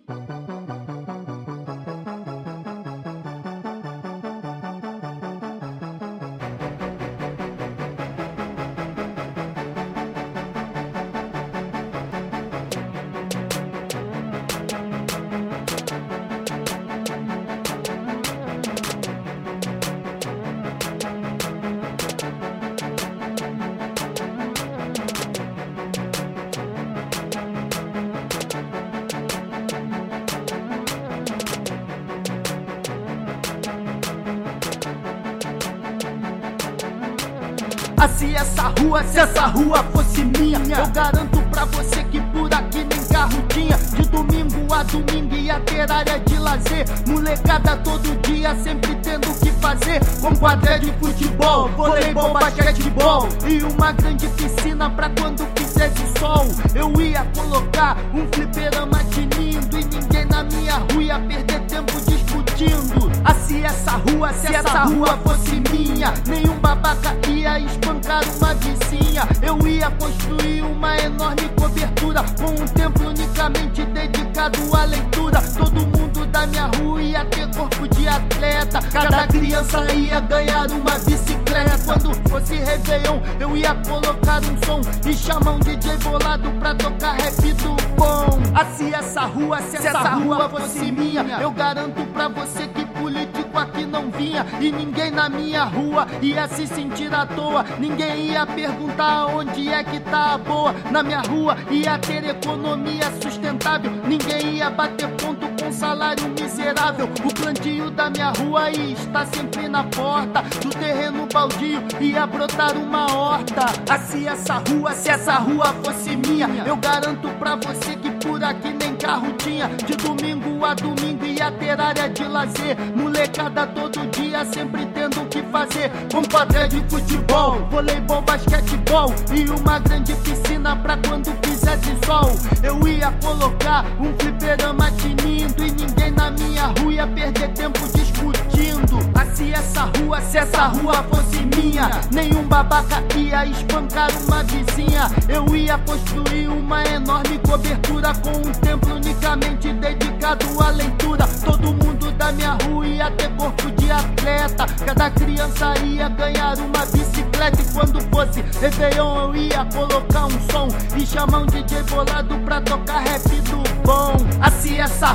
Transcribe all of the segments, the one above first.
Se essa rua fosse minha, eu garanto pra você que por aqui nem carro tinha. De domingo a domingo ia ter área de lazer, molecada todo dia sempre tendo o que fazer, com quadra de futebol, voleibol, basquetebol e uma grande piscina pra quando fizesse sol. Eu ia colocar um fliperama tinindo e ninguém na minha rua ia perder tempo discutindo. Se essa rua fosse minha, nenhum babaca ia espancar uma vizinha. Eu ia construir uma enorme cobertura com um templo unicamente dedicado à leitura. Todo mundo da minha rua ia ter corpo de atleta, cada criança ia ganhar uma bicicleta. Quando fosse Réveillon eu ia colocar um som e chamar um DJ bolado pra tocar rap do bom. Se essa rua fosse minha, eu garanto pra você que político aqui não vinha e ninguém na minha rua ia se sentir à toa. Ninguém ia perguntar onde é que tá a boa. Na minha rua ia ter economia sustentável, ninguém ia bater ponto com salário miserável. O plantio da minha rua ia estar sempre na porta, do terreno baldio ia brotar uma horta. Se essa rua fosse minha, eu garanto pra você que por aqui nem carro tinha. De domingo a domingo ia ter área de lazer, molecada todo dia sempre tendo o que fazer, com quadra de futebol, voleibol, basquetebol e uma grande piscina pra quando fizesse sol. Eu ia colocar um fliperama tinindo e ninguém na minha rua ia perder tempo discutindo. Se essa rua fosse minha, nenhum babaca ia espancar uma vizinha. Eu ia construir uma enorme cobertura com um templo unicamente dedicado à leitura. Todo mundo da minha rua ia ter corpo de atleta, cada criança ia ganhar uma bicicleta. E quando fosse Réveillon eu ia colocar um som e chamar um DJ bolado pra tocar rap do bom. Se essa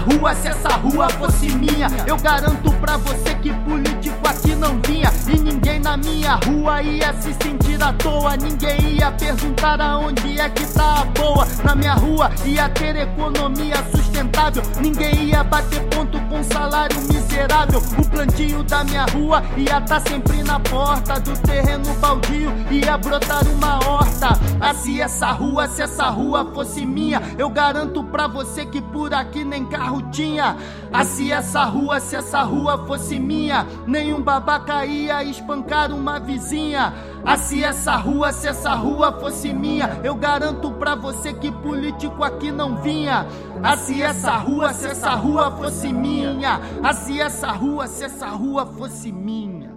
rua fosse minha, eu garanto pra você que político aqui não vinha e ninguém na minha rua ia se sentir à toa. Ninguém ia perguntar aonde é que tá a boa. Na minha rua ia ter economia sustentável, ninguém ia bater ponto com salário miserável. O plantio da minha rua ia tá sempre na porta, do terreno baldio ia brotar uma horta. Se essa rua fosse minha, eu garanto pra você que por aqui nem carro tinha. Se essa rua fosse minha, nenhum babaca ia espancar uma vizinha. Se essa rua fosse minha, eu garanto pra você que político aqui não vinha. Se essa rua fosse minha, se essa rua fosse minha.